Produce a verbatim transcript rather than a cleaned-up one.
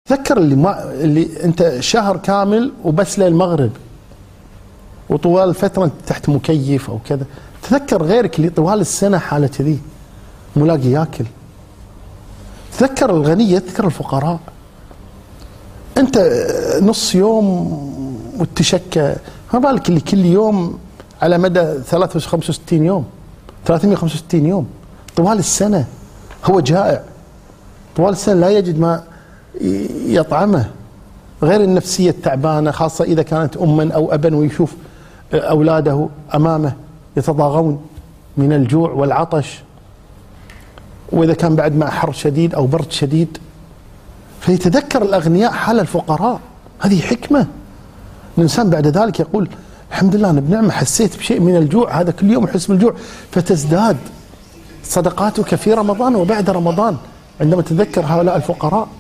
تذكر اللي ما اللي انت شهر كامل وبس للمغرب، وطوال الفتره انت تحت مكيف او كذا. تذكر غيرك اللي طوال السنه حاله كذي مو لاقي ياكل. تذكر الغني يذكر الفقراء. انت نص يوم وتشكى، ما بالك اللي كل يوم على مدى ثلاثمئة وخمسة وستين يوم، ثلاثمئة وخمسة وستين يوم طوال السنه هو جائع، طوال السنه لا يجد ما يطعمه، غير النفسيه التعبانه، خاصه اذا كانت اما او ابا ويشوف اولاده امامه يتضاغون من الجوع والعطش، واذا كان بعد مع حر شديد او برد شديد. فيتذكر الاغنياء حال الفقراء. هذه حكمه. الانسان بعد ذلك يقول الحمد لله انا بنعمه، حسيت بشيء من الجوع، هذا كل يوم يحس بالجوع، فتزداد صدقاتك في رمضان وبعد رمضان عندما تتذكر هؤلاء الفقراء.